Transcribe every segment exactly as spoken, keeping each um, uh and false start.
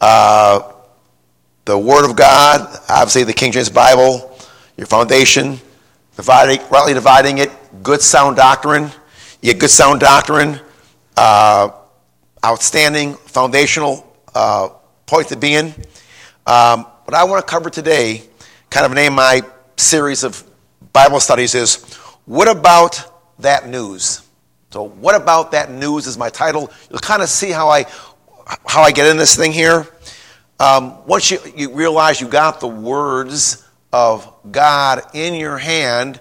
Uh, the Word of God, obviously the King James Bible, your foundation, dividing, rightly dividing it, good sound doctrine. You get good sound doctrine, uh, outstanding foundational uh, point to be in. Um, what I want to cover today, kind of name my series of Bible studies, is what about that news? So what about that news is my title. You'll kind of see how I how I get in this thing here. Um, once you, you realize you got the words of God in your hand,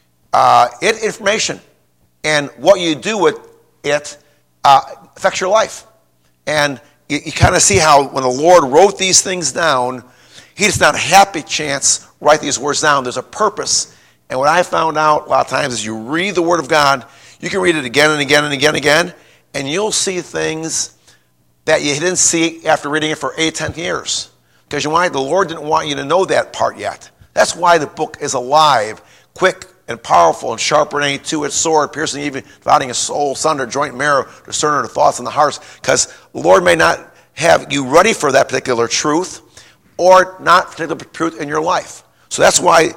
uh, it information and what you do with it uh, affects your life. And you, you kind of see how when the Lord wrote these things down, he does not happy chance write these words down. There's a purpose. And what I found out a lot of times is you read the Word of God, you can read it again and again and again and again, and you'll see things that you didn't see after reading it for eight, ten years. Because you know why? The Lord didn't want you to know that part yet. That's why the book is alive, quick and powerful and sharper than any two-edged sword, piercing even, dividing a soul, sunder, joint and marrow, discerning the thoughts and the hearts. Because the Lord may not have you ready for that particular truth or not particular truth in your life. So that's why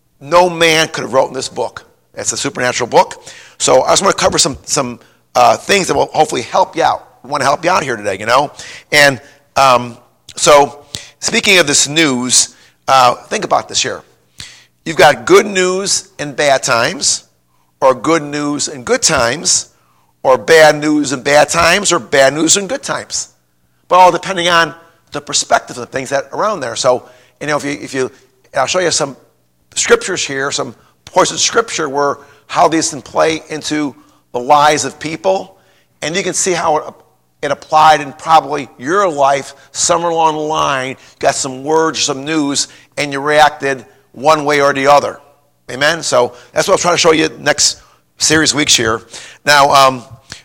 no man could have written this book. It's a supernatural book. So I just want to cover some, some uh, things that will hopefully help you out. I want to help you out here today, you know. And um, so, speaking of this news, uh, think about this here. You've got good news in bad times, or good news in good times, or bad news in bad times, or bad news in good times. But all depending on the perspective of the things that are around there. So, you know, if you, if you, I'll show you some scriptures here, some portions of scripture where how these can play into the lives of people, and you can see how it It applied in probably your life somewhere along the line. You got some words, some news, and you reacted one way or the other. Amen? So that's what I'll try to show you next series weeks here. Now, um,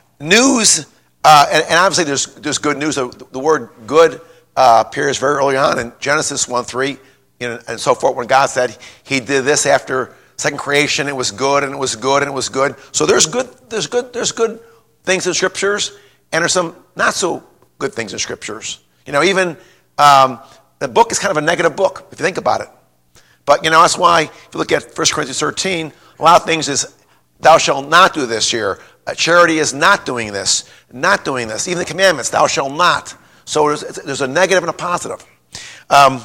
news, uh, and, and obviously there's, there's good news. The, the word good uh, appears very early on in Genesis one three, you know, and so forth, when God said he did this after second creation. It was good, and it was good, and it was good. So there's good, there's good, there's good things in scriptures. And there's some not so good things in scriptures. You know, even um, the book is kind of a negative book, if you think about it. But, you know, that's why, if you look at First Corinthians thirteen, a lot of things is, thou shalt not do this here. Uh, charity is not doing this, not doing this. Even the commandments, thou shalt not. So there's, there's a negative and a positive. Um,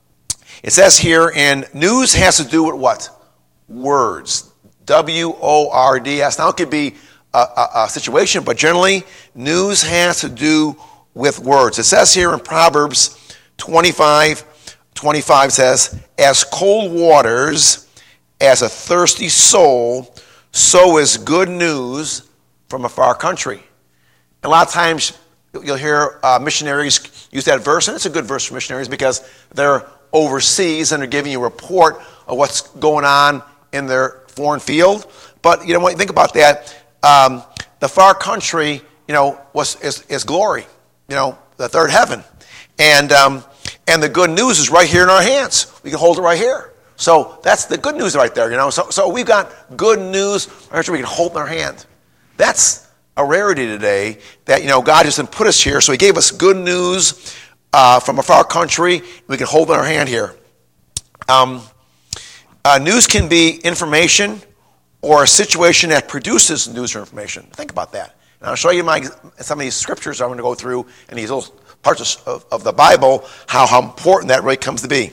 it says here, and news has to do with what? Words. W O R D S. Now, it could be A, a, a situation, but generally, news has to do with words. It says here in Proverbs twenty-five, twenty-five says, as cold waters, as a thirsty soul, so is good news from a far country. And a lot of times, you'll hear uh, missionaries use that verse, and it's a good verse for missionaries because they're overseas and they're giving you a report of what's going on in their foreign field. But, you know, when you think about that, Um, the far country, you know, was is, is glory, you know, the third heaven, and um, and the good news is right here in our hands. We can hold it right here. So that's the good news right there, you know. So so we've got good news right here we can hold in our hand. That's a rarity today. That you know God just didn't put us here, so He gave us good news uh, from a far country. We can hold in our hand here. Um, uh, news can be information, or a situation that produces news or information. Think about that. And I'll show you my, some of these scriptures I'm going to go through and these little parts of, of the Bible, how, how important that really comes to be.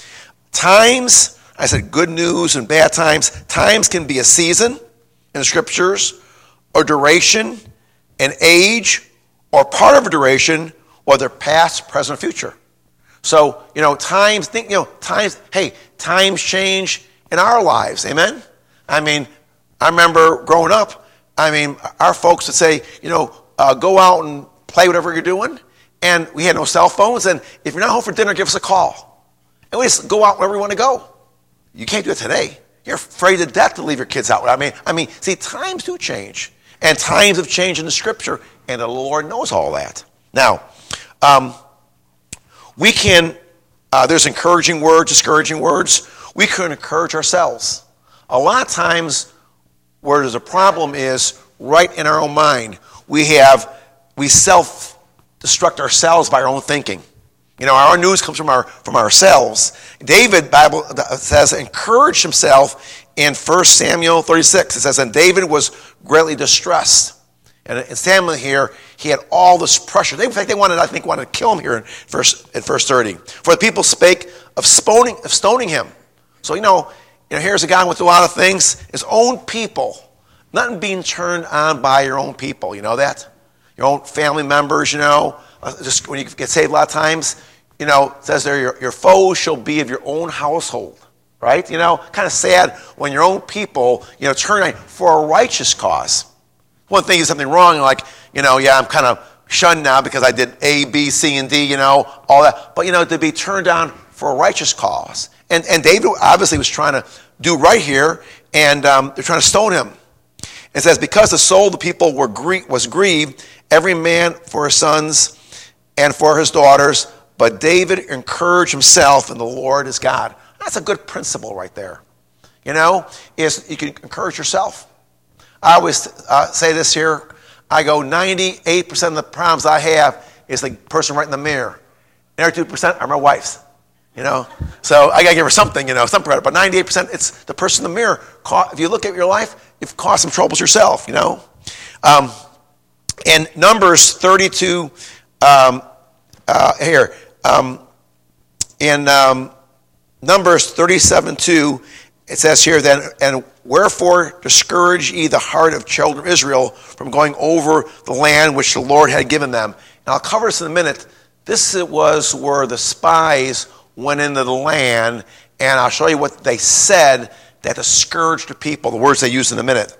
Times, I said good news and bad times. Times can be a season in the scriptures, or duration, an age, or part of a duration, whether past, present, or future. So, you know, times, think, you know, times, hey, times change in our lives, amen? I mean, I remember growing up, I mean, our folks would say, you know, uh, go out and play whatever you're doing. And we had no cell phones. And if you're not home for dinner, give us a call. And we just go out wherever we want to go. You can't do it today. You're afraid to death to leave your kids out. I mean, I mean, see, times do change. And times have changed in the scripture. And the Lord knows all that. Now, um, we can, uh, there's encouraging words, discouraging words. We can encourage ourselves. A lot of times where there's a problem is right in our own mind. We have, we self-destruct ourselves by our own thinking. You know, our news comes from our from ourselves. David, Bible says, encouraged himself in First Samuel thirty-six. It says, and David was greatly distressed. And in Samuel here, he had all this pressure. They, in fact, they wanted, I think, wanted to kill him here in verse, in verse thirty. For the people spake of stoning, of stoning him. So, you know, you know, here's a guy with a lot of things. His own people. Nothing being turned on by your own people. You know that? Your own family members, you know. Just when you get saved a lot of times, you know, it says there, your, your foes shall be of your own household, right? You know, kind of sad when your own people, you know, turn on for a righteous cause. One thing is something wrong, like, you know, yeah, I'm kind of shunned now because I did A, B, C, and D, you know, all that. But, you know, to be turned down for a righteous cause. And, and David obviously was trying to do right here, and um, they're trying to stone him. It says, because the soul of the people were grie- was grieved, every man for his sons and for his daughters, but David encouraged himself in the Lord his God. That's a good principle right there. You know, is you can encourage yourself. I always uh, say this here. I go, ninety-eight percent of the problems I have is the person right in the mirror. ninety-two percent are my wife's, you know. So I got to give her something, you know, some credit. But ninety-eight percent, it's the person in the mirror. If you look at your life, you've caused some troubles yourself, you know. Um, and Numbers thirty-two, um, uh, here, um, in um, Numbers thirty-seven two, it says here that, and wherefore discourage ye the heart of children of Israel from going over the land which the Lord had given them. And I'll cover this in a minute. This was where the spies went into the land, and I'll show you what they said that discouraged the people, the words they used in a minute.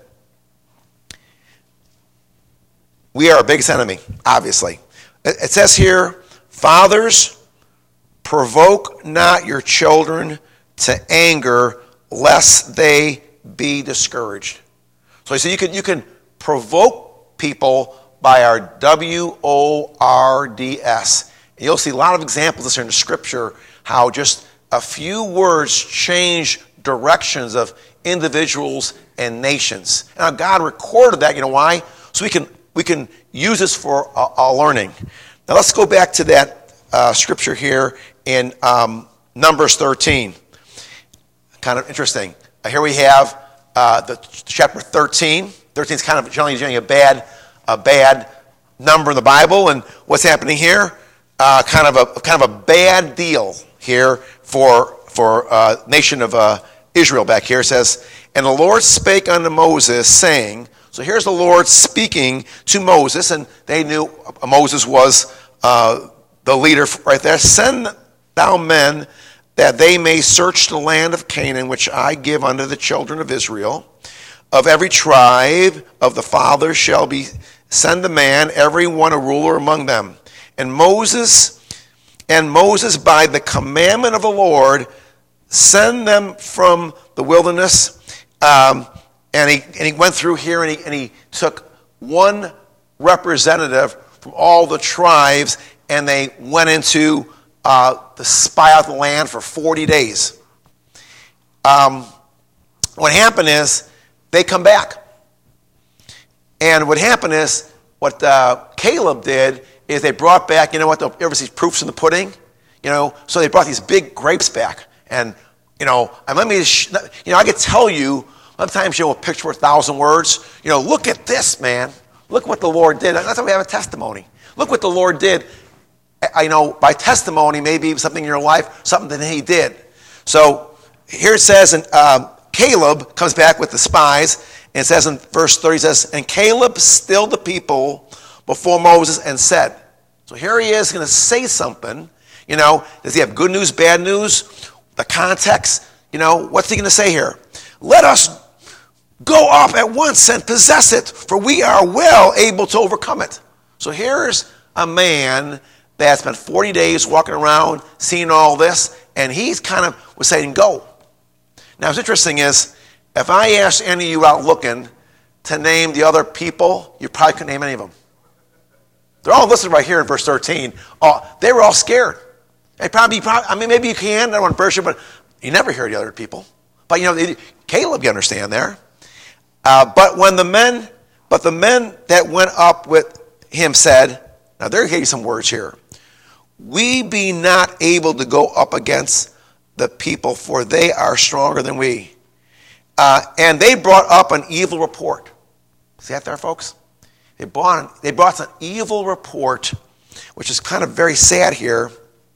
We are our biggest enemy, obviously. It says here, fathers, provoke not your children to anger, lest they be discouraged. So you see, you can you can provoke people by our W O R D S. And you'll see a lot of examples of this in the scripture, how just a few words change directions of individuals and nations. And now God recorded that, you know why? So we can we can use this for uh, uh, learning. Now let's go back to that uh, scripture here in um, Numbers thirteen. Kind of interesting. Uh, here we have uh, the chapter thirteen. thirteen is kind of generally, generally a bad, a bad number in the Bible. And what's happening here? Uh, kind of a kind of a bad deal here for for uh, nation of uh, Israel. Back here it says, and the Lord spake unto Moses, saying. So here's the Lord speaking to Moses, and they knew Moses was uh, the leader right there. Send thou men that they may search the land of Canaan, which I give unto the children of Israel. Of every tribe of the fathers shall be send a man, every one a ruler among them. And Moses, and Moses by the commandment of the Lord, send them from the wilderness. Um, and he and he went through here, and he and he took one representative from all the tribes, and they went into Uh, to spy out the land for forty days. Um, what happened is they come back. And what happened is what uh, Caleb did is they brought back, you know what, the, you ever see proofs in the pudding? You know, so they brought these big grapes back. And, you know, and let me, you know, I could tell you, sometimes you know, a picture worth a thousand words. You know, look at this, man. Look what the Lord did. That's why we have a testimony. Look what the Lord did. I know by testimony, maybe something in your life, something that he did. So here it says, and um, Caleb comes back with the spies, and it says in verse thirty, it says, and Caleb stilled the people before Moses and said. So here he is going to say something. You know, does he have good news, bad news? The context, you know, what's he going to say here? Let us go up at once and possess it, for we are well able to overcome it. So here's a man that spent forty days walking around, seeing all this, and he's kind of was saying, go. Now, what's interesting is, if I asked any of you out looking to name the other people, you probably couldn't name any of them. They're all listed right here in verse thirteen. Oh, they were all scared. They probably, probably, I mean, maybe you can, I don't want to burst you, but you never hear the other people. But, you know, Caleb, you understand there. Uh, but when the men, but the men that went up with him said, now there are some words here. we be not able to go up against the people, for they are stronger than we. Uh, and they brought up an evil report. See that there, folks? They brought, they brought an evil report, which is kind of very sad here.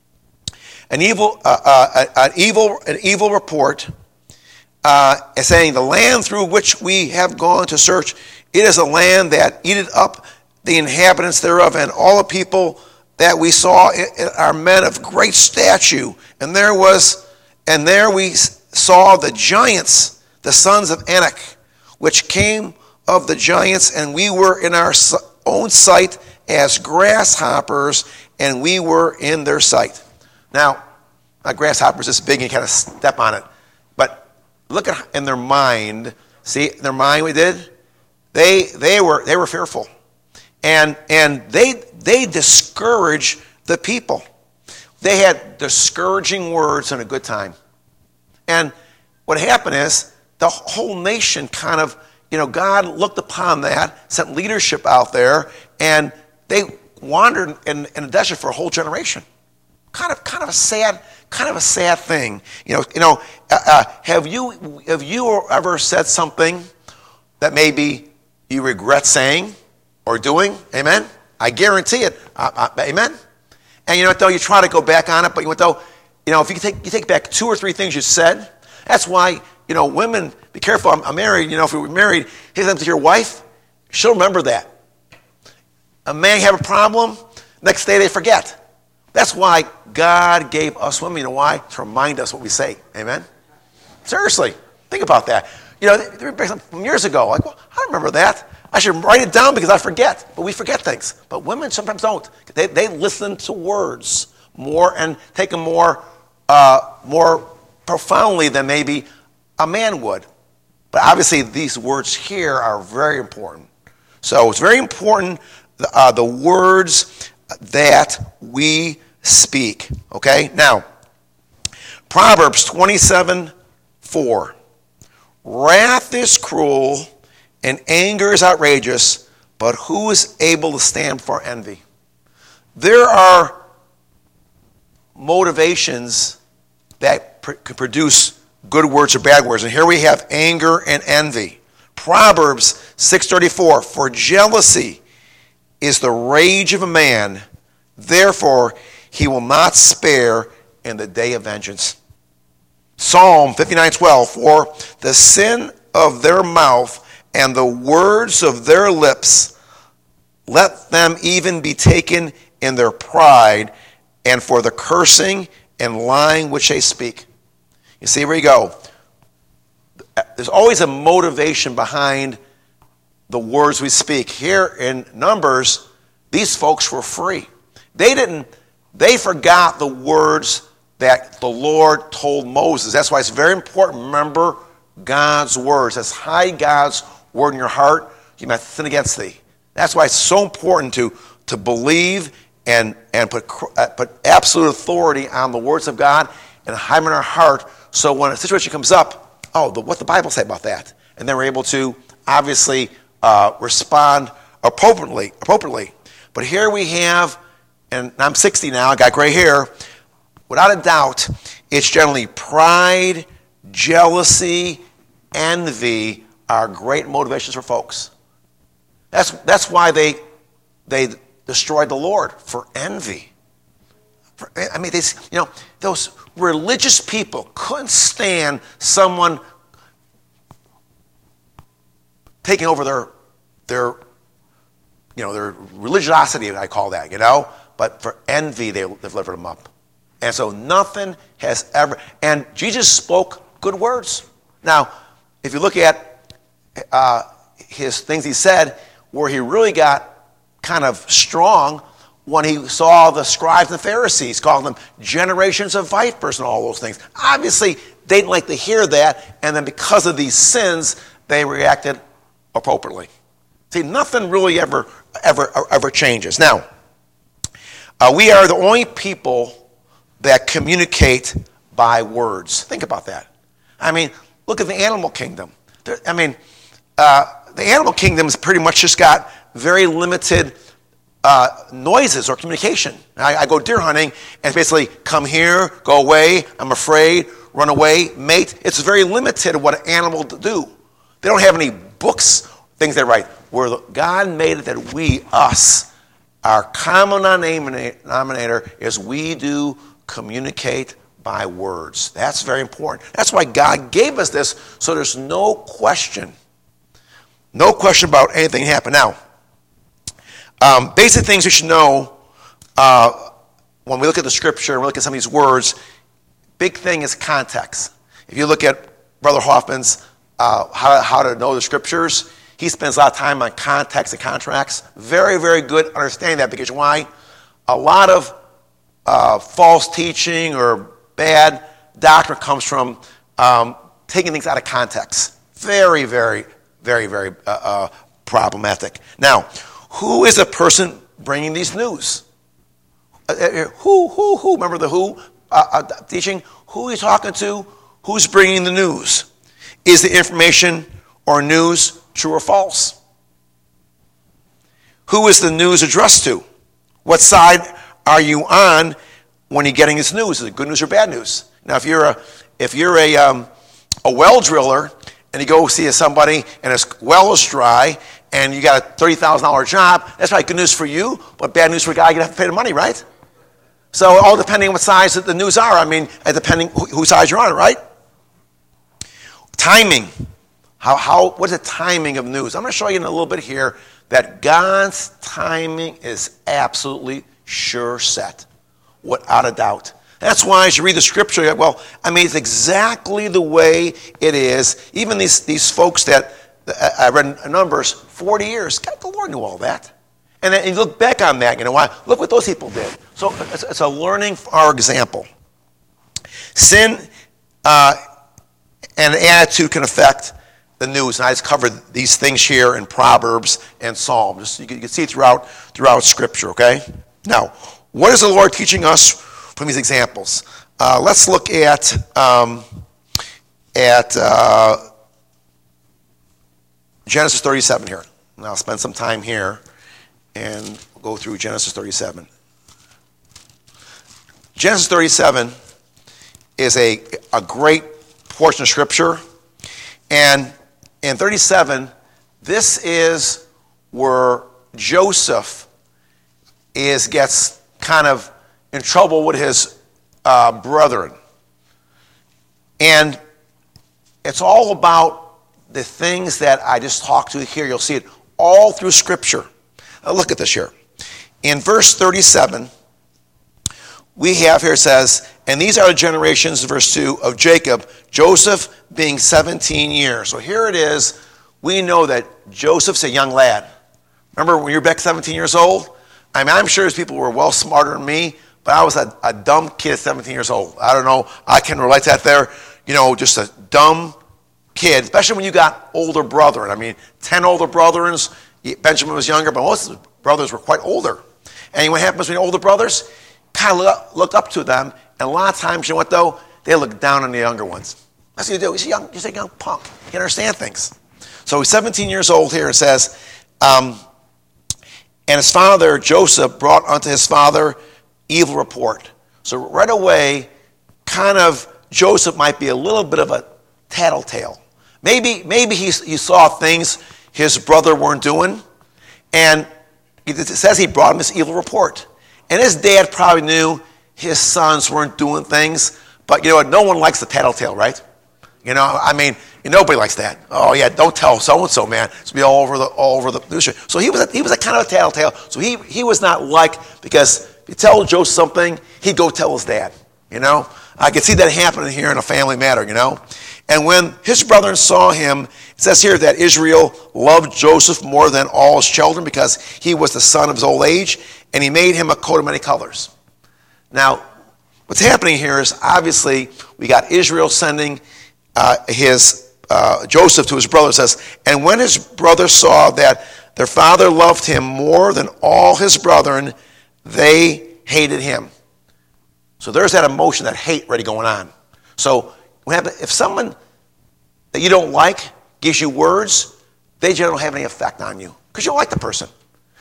An evil, uh, uh, an evil, an evil report, uh, saying, the land through which we have gone to search, it is a land that eateth up the inhabitants thereof, and all the people that we saw are men of great stature. And there was, and there we saw the giants, the sons of Anak, which came of the giants, and we were in our own sight as grasshoppers, and we were in their sight. Now, a grasshopper is this big, and you kind of step on it. But look at in their mind. See, in their mind we did? They they were they were fearful. And and they they discouraged the people. They had discouraging words in a good time. And what happened is the whole nation kind of, you know, God looked upon that, sent leadership out there, and they wandered in, in the desert for a whole generation. Kind of, kind of a sad, kind of a sad thing. You know, you know. Uh, uh, have you have you ever said something that maybe you regret saying or doing? Amen. I guarantee it. Uh, uh, amen. And you know what though? You try to go back on it, but you know what though? You know, if you take you take back two or three things you said, that's why. You know, women, be careful. I'm, I'm married. You know, if we were married, say something to your wife, she'll remember that. A man have a problem, next day they forget. That's why God gave us women. You know why? To remind us what we say. Amen? Seriously, think about that. You know, from years ago, like, well, I remember that. I should write it down because I forget. But we forget things. But women sometimes don't. They, they listen to words more and take them more, uh, more profoundly than maybe a man would. But obviously these words here are very important. So it's very important, uh, the words that we speak. Okay? Now, Proverbs twenty-seven four. Wrath is cruel and anger is outrageous, but who is able to stand for envy? There are motivations that pr- can produce good words or bad words. And here we have anger and envy. Proverbs six thirty-four. For jealousy is the rage of a man, therefore he will not spare in the day of vengeance. Psalm fifty-nine twelve. For the sin of their mouth and the words of their lips, let them even be taken in their pride, and for the cursing and lying which they speak. You see, where you go. There's always a motivation behind the words we speak. Here in Numbers, these folks were free. They didn't, they forgot the words that the Lord told Moses. That's why it's very important. Remember God's words. Let's hide God's word in your heart. You might sin against thee. That's why it's so important to, to believe and, and put, uh, put absolute authority on the words of God and hide them in our heart. So when a situation comes up, oh, the, what the Bible say about that? And then we're able to obviously uh, respond appropriately, appropriately. But here we have, and I'm sixty now, I got gray hair. Without a doubt, it's generally pride, jealousy, envy are great motivations for folks. That's that's why they they destroyed the Lord, for envy. For, I mean, they, you know, those religious people couldn't stand someone taking over their their you know their religiosity. I call that, you know. But for envy, they delivered them up. And so nothing has ever. And Jesus spoke good words. Now, if you look at uh, his things he said, where he really got kind of strong when he saw the scribes and Pharisees, calling them generations of vipers and all those things. Obviously, they didn't like to hear that, and then because of these sins, they reacted appropriately. See, nothing really ever, ever, ever changes. Now, uh, we are the only people that communicate by words. Think about that. I mean, look at the animal kingdom. There, I mean, uh, the animal kingdom's pretty much just got very limited uh, noises or communication. I, I go deer hunting, and it's basically come here, go away, I'm afraid, run away, mate. It's very limited what an animal to do. They don't have any books, things they write. Where God made it that we, us, our common denominator is we do communicate by words. That's very important. That's why God gave us this, so there's no question. No question about anything happening. Now, um, basic things you should know uh, when we look at the scripture and we look at some of these words, big thing is context. If you look at Brother Hoffman's uh, how, how to know the scriptures, he spends a lot of time on context and contracts. Very, very good understanding that, because why? A lot of uh, false teaching or bad doctrine comes from um, taking things out of context. Very, very, very, very uh, uh, problematic. Now, who is the person bringing these news? Uh, uh, who, who, who? Remember the who uh, uh, teaching? Who are you talking to? Who's bringing the news? Is the information or news true or false? Who is the news addressed to? What side are you on when you're getting this news? Is it good news or bad news? Now, if you're a if you're a um, a well driller and you go see somebody and his well is dry and you got a thirty thousand dollar job, that's probably good news for you, but bad news for a guy. You have to pay the money, right? So, all depending on what size the news are. I mean, depending whose side you're on, right? Timing. How, how, what is the timing of news? I'm going to show you in a little bit here that God's timing is absolutely sure set, without a doubt. That's why as you read the scripture, you're like, well, I mean, it's exactly the way it is. Even these, these folks that, I read in Numbers, forty years, God, the Lord knew all that. And then you look back on that, you know, why? Look what those people did. So it's, it's a learning for our example. Sin uh, and attitude can affect the news, and I just covered these things here in Proverbs and Psalms. Just, you, can, you can see throughout throughout Scripture. Okay. Now, what is the Lord teaching us from these examples? Uh, let's look at um, at uh, Genesis thirty-seven here. And I'll spend some time here and go through Genesis thirty-seven. Genesis thirty-seven is a a great portion of Scripture, and in thirty-seven, this is where Joseph is gets kind of in trouble with his uh, brethren. And it's all about the things that I just talked to here. You'll see it all through Scripture. Now look at this here. In verse thirty-seven, we have here, it says, and these are the generations, verse two, of Jacob, Joseph being seventeen years. So here it is. We know that Joseph's a young lad. Remember when you're back seventeen years old? I mean, I'm sure these people were well smarter than me, but I was a, a dumb kid at seventeen years old. I don't know. I can relate to that there. You know, just a dumb kid, especially when you got older brethren. I mean, ten older brethren. Benjamin was younger, but most of his brothers were quite older. And what happens when you're older brothers? Kind of look up, look up to them, and a lot of times, you know what though? They look down on the younger ones. That's what you do. He's a young, he's a young punk. He can understand things. So he's seventeen years old here. It says, um, and his father Joseph brought unto his father evil report. So right away, kind of Joseph might be a little bit of a tattletale. Maybe, maybe he, he saw things his brother weren't doing, and it says he brought him this evil report. And his dad probably knew his sons weren't doing things, but you know what? No one likes the tattletale, right? You know, I mean, nobody likes that. Oh yeah, don't tell so-and-so, man. It's be all over the all over the news. So he was a, he was a kind of a tattletale. So he he was not liked, because if you tell Joe something, he'd go tell his dad. You know, I could see that happening here in a family matter. You know, and when his brethren saw him, it says here that Israel loved Joseph more than all his children, because he was the son of his old age, and he made him a coat of many colors. Now, what's happening here is obviously we got Israel sending uh, his uh, Joseph to his brother. It says, and when his brothers saw that their father loved him more than all his brethren, they hated him. So there's that emotion, that hate already going on. So what happens if someone that you don't like gives you words, they generally don't have any effect on you because you don't like the person.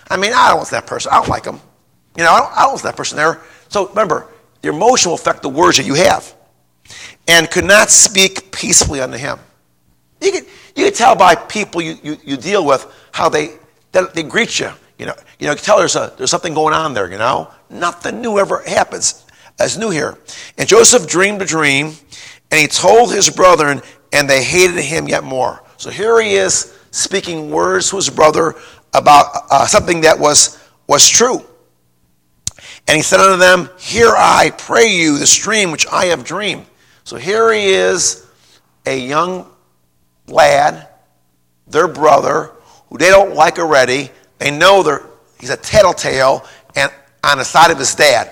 I mean, I don't want that person. I don't like him. You know, I don't, I don't want that person there. So remember, your emotion will affect the words that you have. And could not speak peacefully unto him. You can, you can tell by people you, you, you deal with how they, they, they greet you. You know, you know, you can tell there's, a, there's something going on there, you know. Nothing new ever happens as new here. And Joseph dreamed a dream, and he told his brethren, and they hated him yet more. So here he is speaking words to his brother about uh, something that was, was true. And he said unto them, hear I pray you this dream which I have dreamed. So here he is, a young lad, their brother, who they don't like already. They know they're, he's a tattletale and on the side of his dad.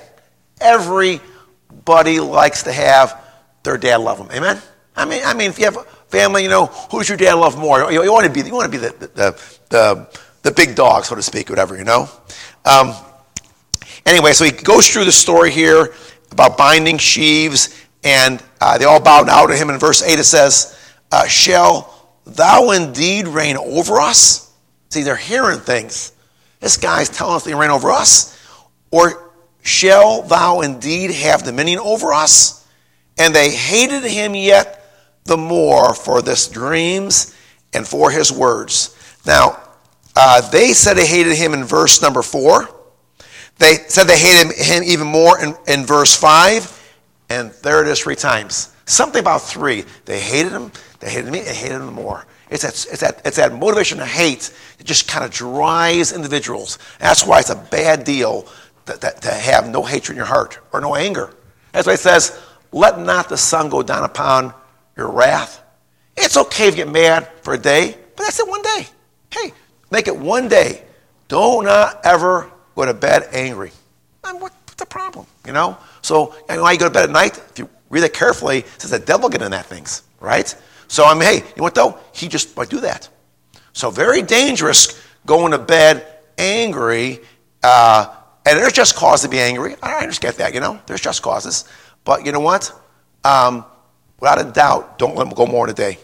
Everybody likes to have their dad love them. Amen? I mean, I mean, if you have a family, you know, who does your dad love more? You, you want to be, you want to be the, the, the, the big dog, so to speak, whatever, you know? Um, anyway, so he goes through the story here about binding sheaves, and uh, they all bow down to him. In verse eight it says, uh, shall thou indeed reign over us? See, they're hearing things. This guy's telling us they reign over us. Or shall thou indeed have dominion over us? And they hated him yet the more for this dreams and for his words. Now, uh, they said they hated him in verse number four. They said they hated him even more in, in verse five. And there it is three times. Something about three. They hated him, they hated me, they hated him more. It's that, it's that, it's that motivation to hate that just kind of drives individuals. That's why it's a bad deal that, that, to have no hatred in your heart or no anger. That's why it says, let not the sun go down upon your wrath. It's okay if you get mad for a day, but that's it one day. Hey, make it one day. Do not ever go to bed angry. I mean, what's the problem, you know? So, you know, why you go to bed at night, if you read it carefully, it says the devil get in that things, right? So, I mean, hey, you know what though? He just might do that. So very dangerous going to bed angry, uh, and there's just cause to be angry. I just get that, you know? There's just causes. But you know what? Um, without a doubt, don't let them go more in a day.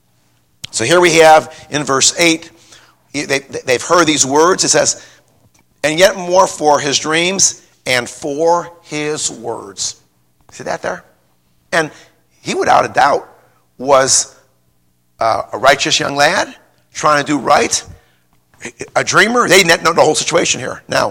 So here we have in verse eight, they, they've heard these words. It says, and yet more for his dreams and for his words. See that there? And he, without a doubt, was uh, a righteous young lad trying to do right, a dreamer. They didn't know the whole situation here. Now,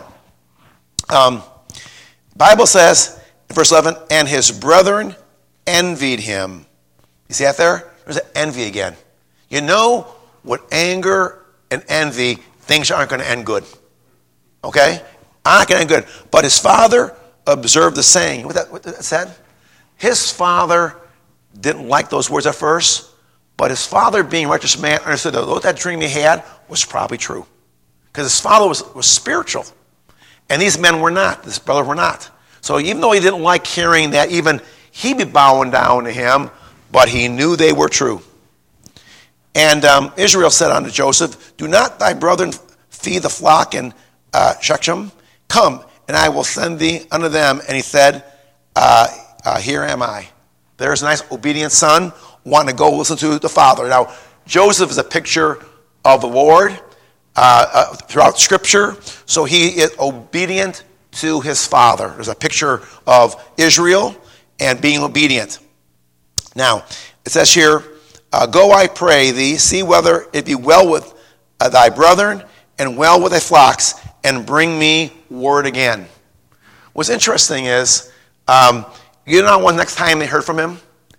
um, Bible says, in verse eleven, and his brethren envied him. You see that there? There's an envy again. You know, with anger and envy, things aren't going to end good. Okay? Aren't going to end good. But his father observed the saying. What that, what that said? His father didn't like those words at first, but his father, being a righteous man, understood that that dream he had was probably true. Because his father was, was spiritual. And these men were not. This brother were not. So even though he didn't like hearing that, even he be bowing down to him, but he knew they were true. And um, Israel said unto Joseph, do not thy brethren feed the flock in uh, Shechem? Come, and I will send thee unto them. And he said, uh, uh, here am I. There's a nice obedient son wanting to go listen to the father. Now, Joseph is a picture of the Lord uh, uh, throughout Scripture. So he is obedient to his father. There's a picture of Israel and being obedient. Now, it says here, uh, go, I pray thee, see whether it be well with uh, thy brethren and well with thy flocks, and bring me word again. What's interesting is, um, you know when next time they heard from him?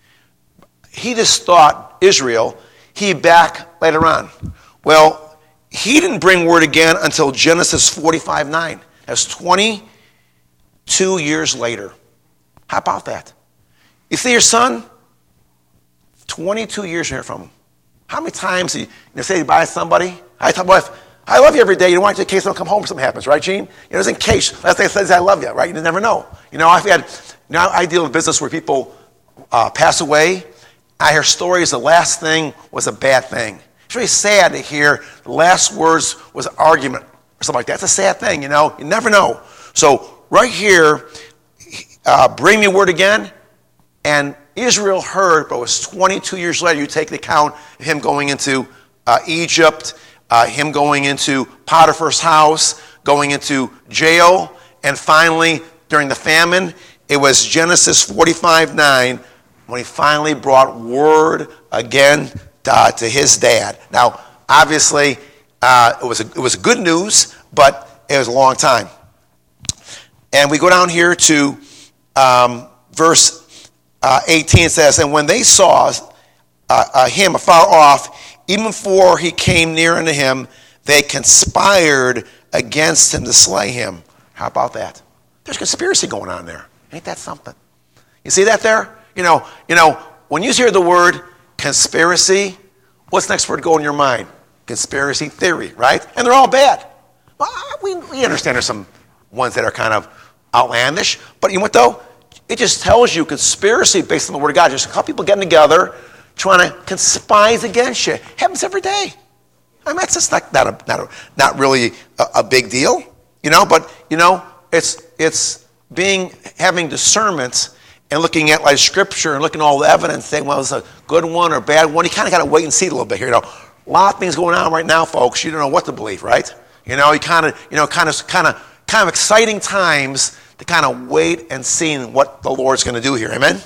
He just thought, Israel, he'd be back later on. Well, he didn't bring word again until Genesis forty-five nine. That's twenty-two years later. How about that? You see your son? twenty-two years you hear from him. How many times you, you say goodbye to somebody? I tell my wife, I love you every day. You don't want to in case they don't come home or something happens, right, Gene? You know, it's in case. Last thing I said is I love you, right? You never know. You know, I've had, you know, I deal with business where people uh, pass away. I hear stories the last thing was a bad thing. It's really sad to hear the last words was an argument or something like that. That's a sad thing, you know. You never know. So right here, uh, bring me word again. And Israel heard, but it was twenty-two years later. You take the account of him going into uh, Egypt, uh, him going into Potiphar's house, going into jail, and finally, during the famine, it was Genesis forty-five nine when he finally brought word again uh, to his dad. Now, obviously, uh, it was a, it was good news, but it was a long time. And we go down here to um, verse uh, eighteen. It says, and when they saw uh, uh, him afar off, even before he came near unto him, they conspired against him to slay him. How about that? There's conspiracy going on there. Ain't that something? You see that there? You know, you know, when you hear the word conspiracy, what's the next word go in your mind? Conspiracy theory, right? And they're all bad. Well, we, we understand there's some ones that are kind of outlandish, but you know what though? It just tells you conspiracy based on the word of God. Just a couple people getting together, trying to conspire against you. Happens every day. I mean, that's just not not a, not, a, not really a, a big deal, you know. But you know, it's it's being having discernment and looking at like scripture and looking at all the evidence, saying, well, it's a good one or a bad one. You kind of got to wait and see a little bit here. You know, a lot of things going on right now, folks. You don't know what to believe, right? You know, you kind of you know kind of kind of kind of exciting times to kind of wait and see what the Lord's going to do here. Amen.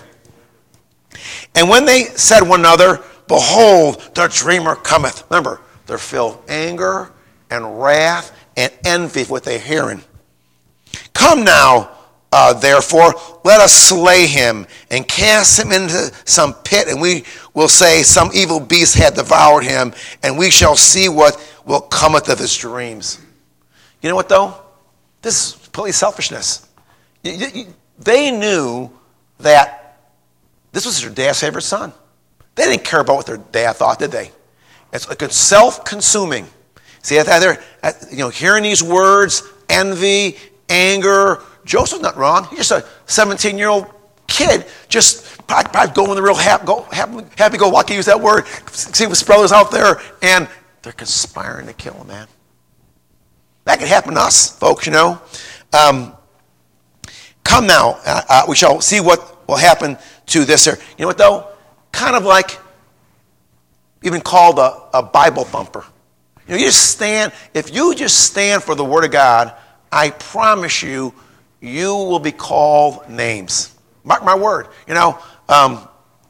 And when they said one another, behold, the dreamer cometh. Remember, they're filled with anger and wrath and envy for what they're hearing. Come now, uh, therefore, let us slay him and cast him into some pit, and we will say some evil beast had devoured him, and we shall see what will cometh of his dreams. You know what, though? This is completely selfishness. You, you, they knew that this was their dad's favorite son. They didn't care about what their dad thought, did they? It's like it's self-consuming. See, either, you know, hearing these words, envy, anger. Joseph's not wrong. He's just a seventeen-year-old kid, just probably, probably going the real happy, go, happy, happy go lucky, use that word, see his brothers out there, and they're conspiring to kill him, man. That could happen to us, folks, you know. Um, come now, uh, uh, we shall see what will happen to this here. You know what, though? Kind of like even called a, a Bible thumper. You know, you just stand, if you just stand for the Word of God, I promise you, you will be called names. Mark my word. You know, um,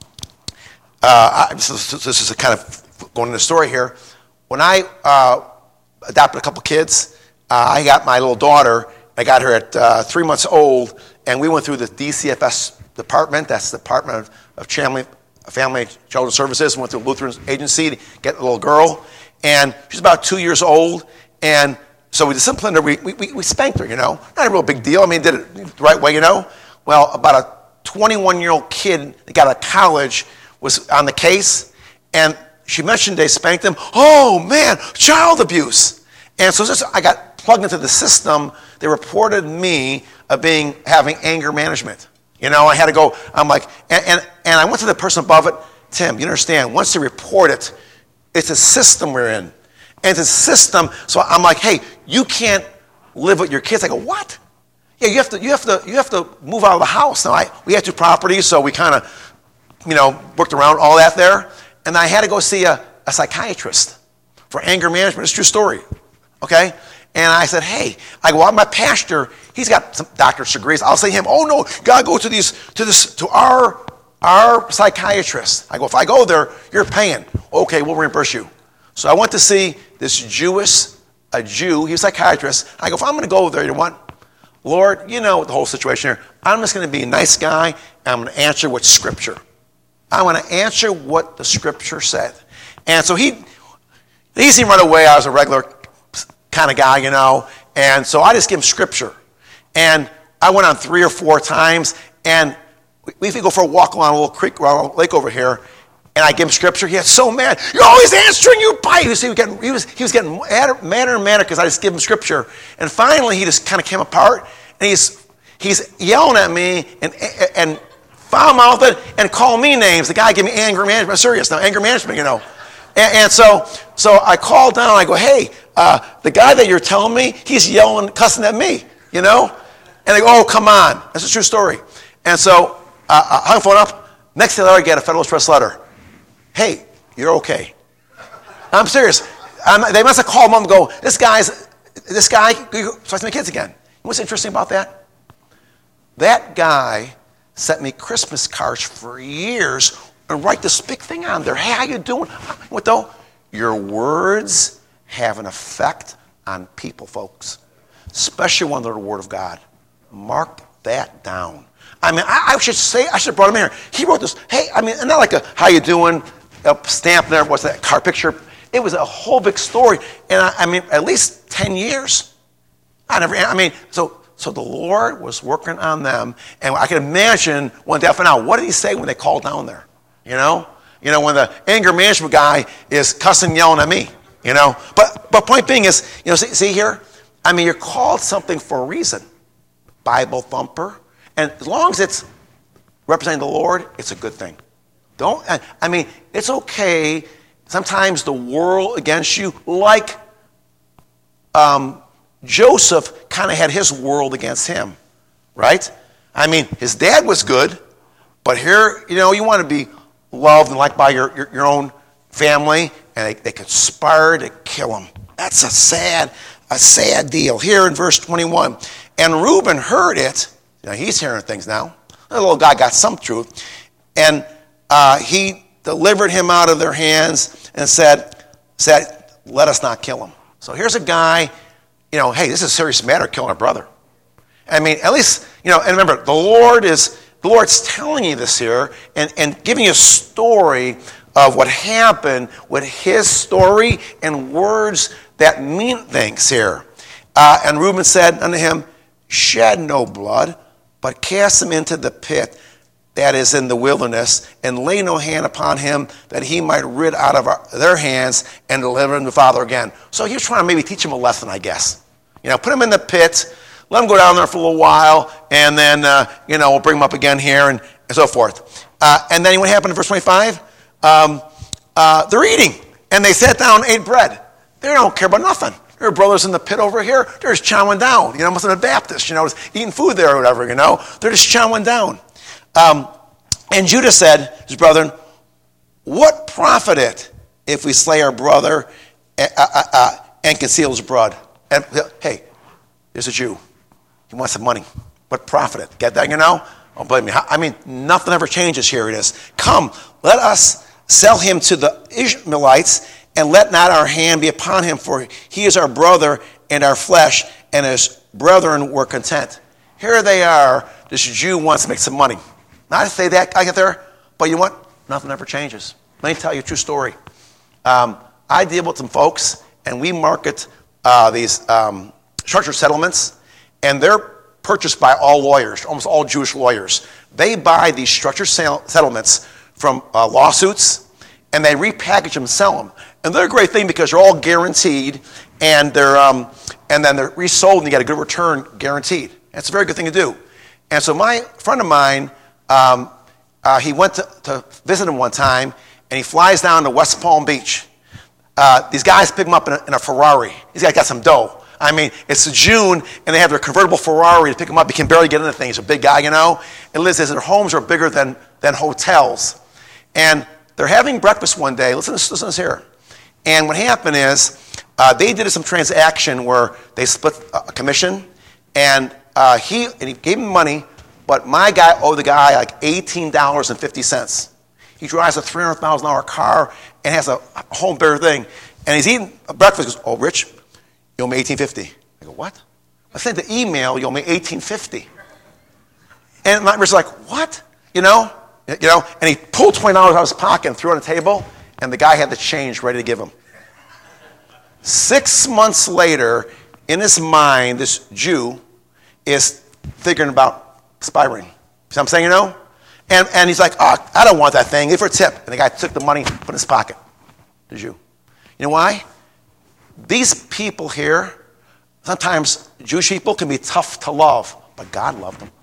uh, I, this, is, this is a kind of going into the story here. When I uh, adopted a couple kids, uh, I got my little daughter. I got her at uh, three months old, and we went through the D C F S department. That's the Department of, of Family, Family and Children's Services. Went to a Lutheran agency to get a little girl, and she's about two years old, and so we disciplined her. We, we, we spanked her, you know. Not a real big deal. I mean, did it the right way, you know. Well, about a twenty-one-year-old kid that got out of college was on the case, and she mentioned they spanked him. Oh, man, child abuse. And so just, I got plugged into the system. They reported me of being having anger management. You know, I had to go. I'm like, and, and, and I went to the person above it. Tim, you understand, once they report it, it's a system we're in. And it's a system, so I'm like, hey, you can't live with your kids. I go, what? Yeah, you have to, you have to, you have to move out of the house. Now, I, we had two properties, so we kind of, you know, worked around all that there. And I had to go see a, a psychiatrist for anger management. It's a true story, okay? And I said, hey, I go, well, my pastor, he's got some doctor's degrees. I'll say to him, oh no, you gotta go to these, to this, to our, our psychiatrist. I go, if I go there, you're paying. Okay, we'll reimburse you. So I went to see this Jewish, a Jew, he was a psychiatrist. I go, if I'm going to go there, you know what? Lord, you know the whole situation here. I'm just going to be a nice guy, and I'm going to answer with Scripture. I'm going to answer what the Scripture said. And so he, he seemed right away I was a regular kind of guy, you know. And so I just give him Scripture. And I went on three or four times, and we, we go for a walk along a little creek, around a lake over here. And I gave him Scripture. He got so mad. You're always answering you bite. He was, he was getting, he was, he was getting madder, madder and madder because I just gave him Scripture. And finally, he just kind of came apart. And he's he's yelling at me and and foul-mouthed and calling me names. The guy gave me anger management. I'm serious now, anger management, you know. And, and so so I called down. I go, hey, uh, the guy that you're telling me, he's yelling, cussing at me, you know. And they go, oh, come on. That's a true story. And so uh, I hung the phone up. Next thing I get a Federal Express letter. Hey, you're okay. I'm serious. I'm, they must have called him and go, this guy's, this guy starts to make kids again. What's interesting about that? That guy sent me Christmas cards for years and write this big thing on there. Hey, how you doing? What though? Your words have an effect on people, folks, especially when they're the Word of God. Mark that down. I mean, I, I should say, I should have brought him here. He wrote this, hey, I mean, not like a, how you doing, a stamp there, what's that, car picture. It was a whole big story. And I, I mean, at least ten years. I never, I mean, so so the Lord was working on them. And I can imagine one day I found out, what did he say when they called down there? You know? You know, when the anger management guy is cussing, yelling at me. You know? But but point being is, you know, see, see here? I mean, you're called something for a reason. Bible thumper. And as long as it's representing the Lord, it's a good thing. Don't, I, I mean, it's okay. Sometimes the world against you, like um, Joseph kind of had his world against him, right? I mean, his dad was good, but here, you know, you want to be loved and liked by your, your, your own family, and they, they conspire to kill him. That's a sad, a sad deal. Here in verse twenty-one, and Reuben heard it. You know, he's hearing things now. The little guy got some truth, and uh, he delivered him out of their hands and said, said, let us not kill him. So here's a guy, you know, hey, this is a serious matter, killing a brother. I mean, at least, you know, and remember, the Lord is, the Lord's telling you this here and, and giving you a story of what happened with his story and words that mean things here. Uh, and Reuben said unto him, shed no blood, but cast him into the pit that is in the wilderness, and lay no hand upon him, that he might rid out of our, their hands and deliver him to the Father again. So he was trying to maybe teach him a lesson, I guess. You know, put him in the pit, let him go down there for a little while, and then, uh, you know, we'll bring him up again here, and, and so forth. Uh, and then what happened in verse twenty-five? Um, uh, they're eating, and they sat down and ate bread. They don't care about nothing. There are brothers in the pit over here. They're just chowing down. You know, must have been Baptist, you know, just eating food there or whatever, you know. They're just chowing down. Um, and Judah said, his brethren, what profit it if we slay our brother uh, uh, uh, and conceal his blood? And, hey, there's a Jew. He wants some money. What profit it? Get that, you know? Don't blame me. I mean, nothing ever changes. Here it is. Come, let us sell him to the Ishmaelites, and let not our hand be upon him, for he is our brother and our flesh, and his brethren were content. Here they are. This Jew wants to make some money. Not to say that, I get there, but you know what? Nothing ever changes. Let me tell you a true story. Um, I deal with some folks, and we market uh, these um, structured settlements, and they're purchased by all lawyers, almost all Jewish lawyers. They buy these structured settlements from uh, lawsuits, and they repackage them and sell them. And they're a great thing because they're all guaranteed, and they're um, and then they're resold, and you get a good return guaranteed. That's a very good thing to do. And so my friend of mine, um, uh, he went to, to visit him one time, and he flies down to West Palm Beach. Uh, these guys pick him up in a, in a Ferrari. These guys got some dough. I mean, it's June, and they have their convertible Ferrari to pick him up. He can barely get into things. He's a big guy, you know. And Liz says their homes are bigger than, than hotels. And they're having breakfast one day. Listen, listen to this here. And what happened is uh, they did some transaction where they split a commission, and uh, he and he gave him money, but my guy owed the guy like eighteen dollars and fifty cents. He drives a three hundred thousand dollars car and has a home bare thing, and he's eating breakfast. He goes, "Oh, Rich, you owe me eighteen fifty." I go, "What?" I sent the email. You owe me eighteen fifty. And my Rich's like, "What?" You know, you know. And he pulled twenty dollars out of his pocket and threw it on the table. And the guy had the change ready to give him. Six months later, in his mind, this Jew is thinking about expiring. See what I'm saying, you know? And, and he's like, oh, I don't want that thing. Give for a tip. And the guy took the money, put it in his pocket. The Jew. You know why? These people here, sometimes Jewish people can be tough to love, but God loved them.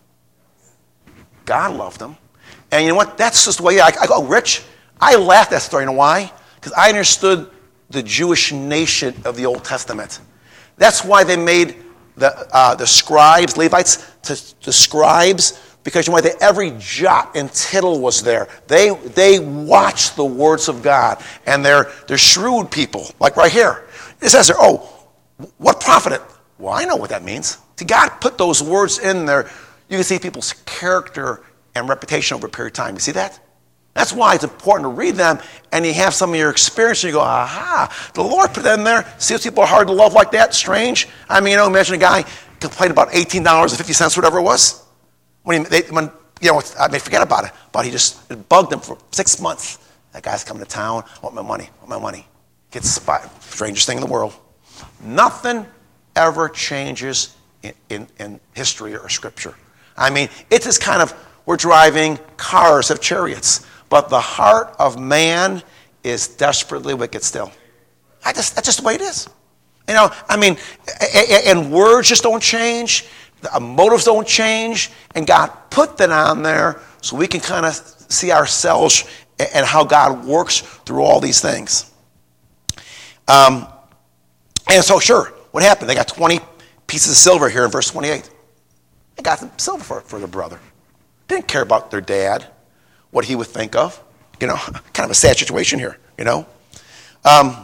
God loved them. And you know what? That's just the way I, I go, Rich, I laughed at that story. You know why? Because I understood the Jewish nation of the Old Testament. That's why they made the uh, the scribes, Levites, to, to scribes, because you know why? They, every jot and tittle was there. They they watched the words of God, and they're they're shrewd people. Like right here, it says there, oh, what profit it? Well, I know what that means. See, God put those words in there. You can see people's character and reputation over a period of time. You see that? That's why it's important to read them, and you have some of your experience, and you go, aha, the Lord put that in there. See those people are hard to love like that? Strange. I mean, you know, imagine a guy complained about eighteen dollars and fifty cents, whatever it was. When, he, they, when you know, I may forget about it, but he just it bugged him for six months. That guy's coming to town. I want my money. I want my money. Gets spot, strangest thing in the world. Nothing ever changes in, in, in history or scripture. I mean, it's just kind of, we're driving cars of chariots, but the heart of man is desperately wicked still. I just, that's just the way it is. You know, I mean, and words just don't change, the motives don't change, and God put that on there so we can kind of see ourselves and how God works through all these things. Um, and so, sure, what happened? They got twenty pieces of silver here in verse twenty-eight. They got some silver for, for their brother. Didn't care about their dad, what he would think of. You know, kind of a sad situation here, you know. Um,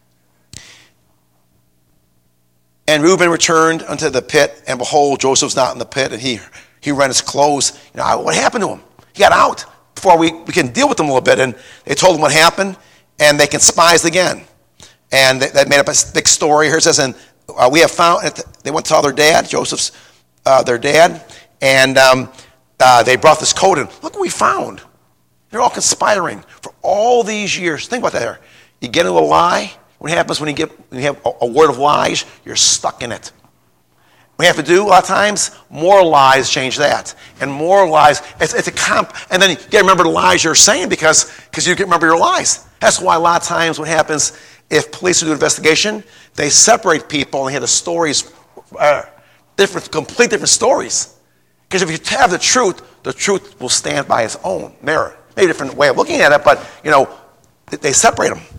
and Reuben returned unto the pit, and behold, Joseph's not in the pit, and he he rent his clothes. You know, what happened to him? He got out before we, we can deal with him a little bit. And they told him what happened, and they conspired again. And they, they made up a big story. Here it says, and uh, we have found, they went to tell their dad, Joseph's, uh, their dad, and um, uh, they brought this coat in. Look what we found. They're all conspiring for all these years. Think about that here. You get into a lie. What happens when you get when you have a, a word of lies? You're stuck in it. We have to do a lot of times more lies change that, and more lies. It's, it's a comp, and then you got to remember the lies you're saying because because you can remember your lies. That's why a lot of times what happens if police do an investigation, they separate people and hear the stories, uh, different, complete different stories. Because if you have the truth, the truth will stand by its own merit. Maybe a different way of looking at it, but you know they separate them.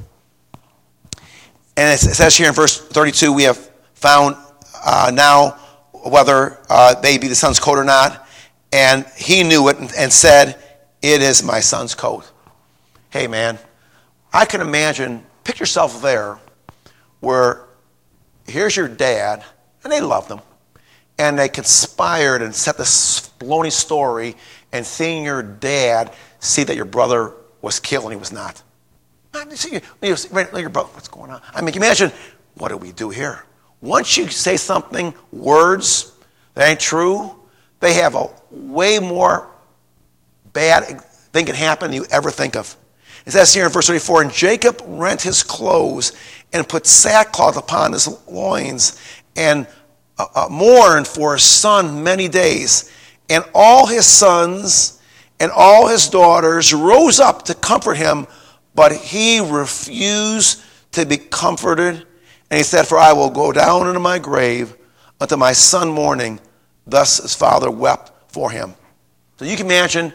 And it says here in verse thirty-two, we have found uh, now whether uh, they be the son's coat or not. And he knew it and, and said, it is my son's coat. Hey, man, I can imagine, pick yourself there where here's your dad, and they loved him. And they conspired and set this baloney story and seeing your dad see that your brother was killed and he was not. See, your brother, what's going on? I mean, can you imagine, what do we do here? Once you say something, words that ain't true, they have a way more bad thing can happen than you ever think of. It says here in verse thirty-four, and Jacob rent his clothes and put sackcloth upon his loins and uh, uh, mourned for his son many days. And all his sons and all his daughters rose up to comfort him, but he refused to be comforted. And he said, for I will go down into my grave unto my son mourning. Thus his father wept for him. So you can imagine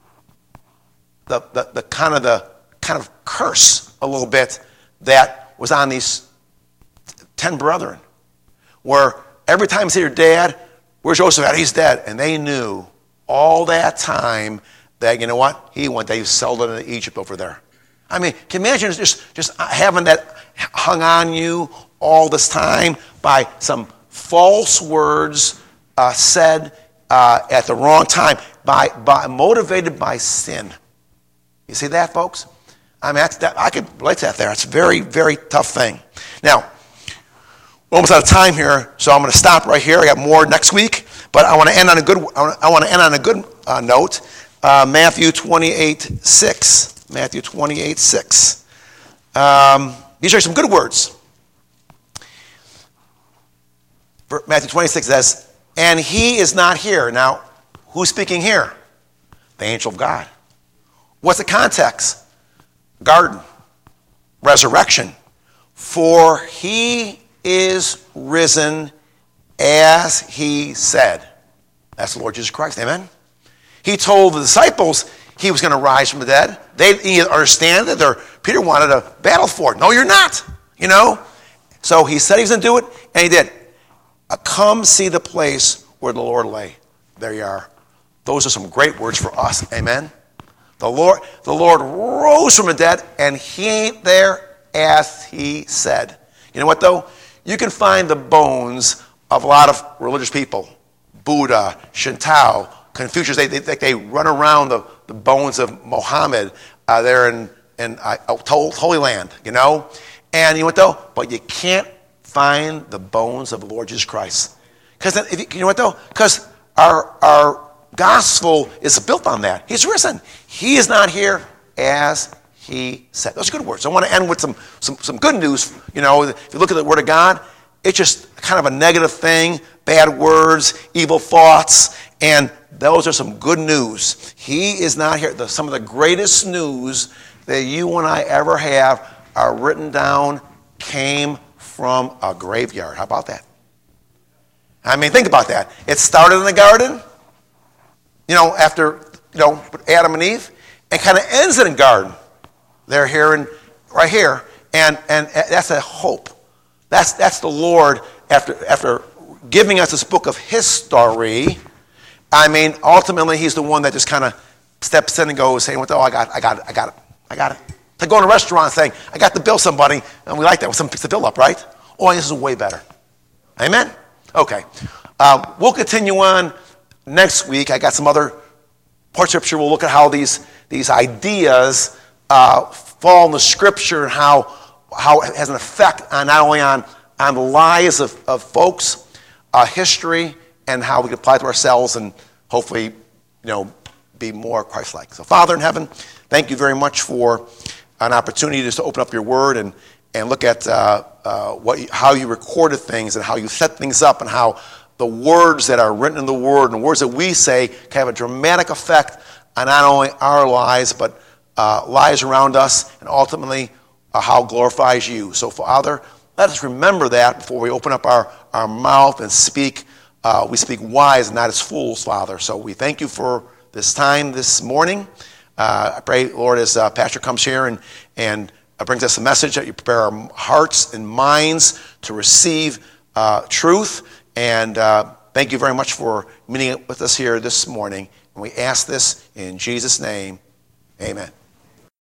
the, the, the kind of the kind of curse a little bit that was on these ten brethren. Where every time you see your dad, where's Joseph at? He's dead. And they knew all that time that, you know what? He went, they sold it into Egypt over there. I mean, can you imagine just, just having that hung on you all this time by some false words uh, said uh, at the wrong time, by, by motivated by sin. You see that, folks? I mean, that's, that, I could relate to that there. It's a very, very tough thing. Now, we're almost out of time here, so I'm going to stop right here. I got more next week, but I want to end on a good. I want to end on a good uh, note. Uh, Matthew twenty-eight six. Matthew twenty-eight six. Um, these are some good words. Matthew twenty-six says, and he is not here. Now, who's speaking here? The angel of God. What's the context? Garden. Resurrection. For he is risen as he said. That's the Lord Jesus Christ. Amen? He told the disciples he was going to rise from the dead. They didn't understand that. Their, Peter wanted to battle for it. No, you're not. You know? So he said he was going to do it, and he did. Uh, come see the place where the Lord lay. There you are. Those are some great words for us. Amen? The Lord, the Lord rose from the dead, and he ain't there as he said. You know what, though? You can find the bones of a lot of religious people. Buddha, Shinto, Confucius, they, they, they run around the, the bones of Muhammad uh, there in, in uh, Holy Land, you know? And you know what, though? But you can't find the bones of the Lord Jesus Christ. Because you, you know what, though? Because our, our gospel is built on that. He's risen. He is not here as he said. Those are good words. I want to end with some, some, some good news. You know, if you look at the Word of God, it's just kind of a negative thing, bad words, evil thoughts, and those are some good news. He is not here. The, some of the greatest news that you and I ever have are written down, came from a graveyard. How about that? I mean, think about that. It started in the garden, you know, after, you know, Adam and Eve, and kind of ends in a garden. They're here and right here, and and that's a hope. That's that's the Lord after after giving us this book of history. I mean, ultimately, He's the one that just kind of steps in and goes, saying, "Oh, I got, I got it, I got it, I got it." It's like going to a restaurant saying, "I got to bill somebody," and we like that when someone picks the bill up, right? Oh, this is way better. Amen. Okay, uh, we'll continue on next week. I got some other part of Scripture. We'll look at how these these ideas uh, fall in the Scripture and how how it has an effect on not only on on the lives of, of folks, uh, history, and how we can apply it to ourselves and hopefully, you know, be more Christ-like. So, Father in heaven, thank you very much for an opportunity just to open up your Word and and look at uh, uh, what you, how you recorded things and how you set things up and how the words that are written in the Word and the words that we say can have a dramatic effect on not only our lives but uh, lives around us and ultimately uh, how it glorifies you. So, Father, let us remember that before we open up our, our mouth and speak. Uh, we speak wise and not as fools, Father. So we thank you for this time this morning. Uh, I pray, Lord, as uh, Pastor comes here and, and uh, brings us a message, that you prepare our hearts and minds to receive uh, truth. And uh, thank you very much for meeting with us here this morning. And we ask this in Jesus' name. Amen.